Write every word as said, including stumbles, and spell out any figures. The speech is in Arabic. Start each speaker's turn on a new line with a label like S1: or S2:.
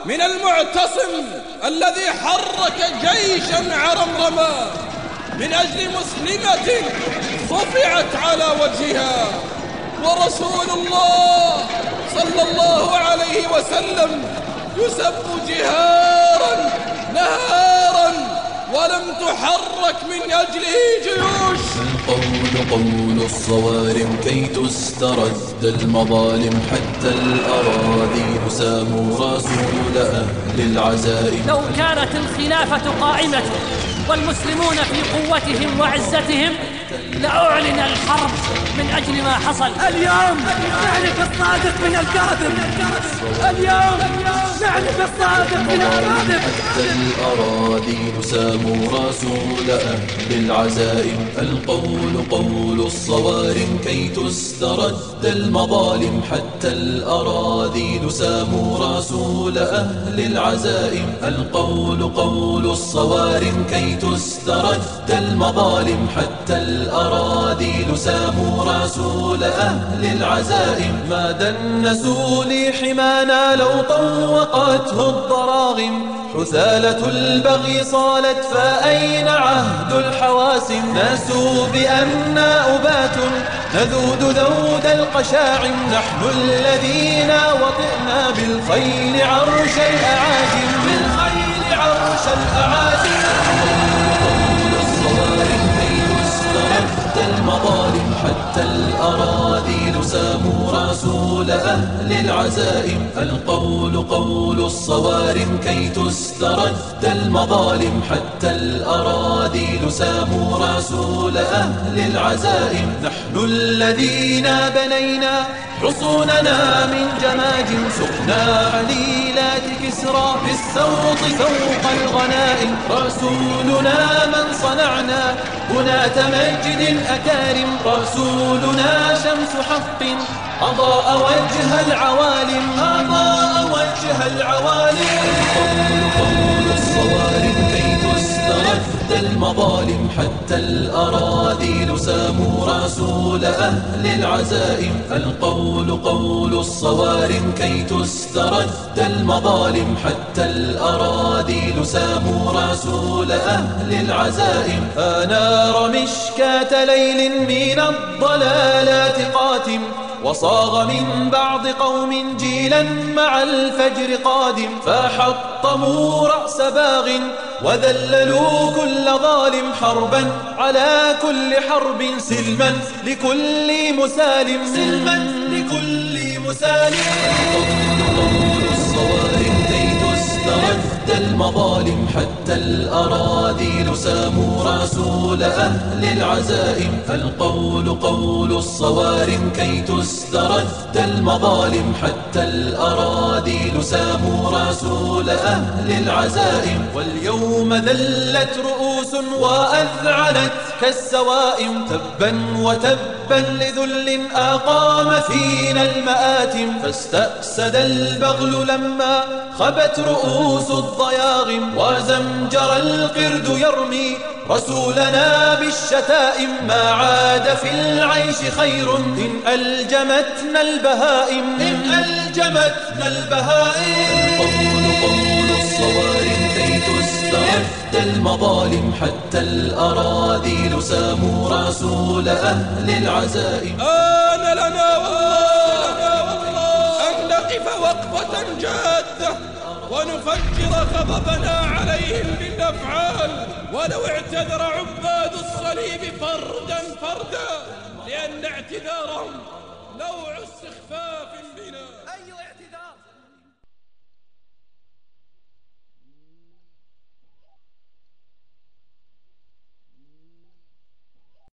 S1: من المعتصم الذي حرك جيشا عرمرما من أجل مسلمة صفعت على وجهها، ورسول الله صلى الله عليه وسلم يسب جهارا نهارا ولم تحرك من أجله جيوش.
S2: القول قول الصوارم كي تسترد المظالم، حتى الأراضي ساموا رسول أهل العزائم.
S3: لو كانت الخلافة قائمة والمسلمون في قوتهم وعزتهم لأعلن الحرب من أجل ما حصل.
S4: اليوم نعرف الصادق من الكاذب، اليوم نعرف الصادق من الكاذب.
S2: حتى الأراضي ساموا رسول أهل العزائم. القول قول الصوارم كي تسترد المظالم، حتى الأراضي ساموا رسول أهل العزائم. القول قول الصوارم كي تسترد المظالم، حتى الأراضي ساموا رسول أهل العزائم. ما دنسوا لي حمانا لو طوقته الضراغم، حثالة البغي صالت فأين عهد الحواسم. ناسوا بأننا أبات نذود ذود القشاعم، نحن الذين وطئنا بالخيل عرش الأعاجم، بالخيل عرش الأعاجم. المظالم حتى الأراضي ساموا رسول أهل العزائم. القول قول الصوارم كي تسترد المظالم، حتى الأراضي ساموا رسول أهل العزائم. نحن الذين بنينا حصوننا من جماجم، سقنا عليلات كسرى بالسوط فوق الغنائم. رسولنا من صنعنا هنا تمجد أكارم، رسولنا شمس حق أضاء وجه العوالم، أضاء وجه العوالم. قول الصوارم كي تسترد المظالم، حتى الأراضي ساموا رسول أهل العزائم. القول قول الصوارم كي تسترد المظالم، حتى الأراضي ساموا رسول أهل العزائم. آنار مشكاة ليل من الضلالات قاتم، وصاغ من بعض قوم جيلا مع الفجر قادم. فحطموا رأس باغ وذللوا كل ظالم، حربا على كل حرب سلما لكل مسالم، سلما لكل مسالم. قول الصوارم كي تسترد المظالم، حتى الأراضي ساموا رسول أهل العزائم. القول قول الصوارم كي تسترد المظالم، حتى الأراضي ساموا رسول أهل العزائم. واليوم ذلت رؤوس وأذعنت كالسوائم، تبا وتبا لذل أقام فينا المآتم. فاستأسد البغل لما خبت رؤوس الضياغم، وزمجر القرد يرمي رسولنا بالشتائم. ما عاد في العيش خير إن ألجمتنا البهائم، إن ألجمتنا البهائم. قول قول الصوارم كي تسترد المظالم، حتى الأراضي ساموا رسول أهل العزائم.
S1: آن لنا والله أن نقف وقفة جادة ونفجر غضبنا عليهم بالأفعال، ولو اعتذر عباد الصليب فردا فردا، لأن اعتذارهم نوع استخفاف.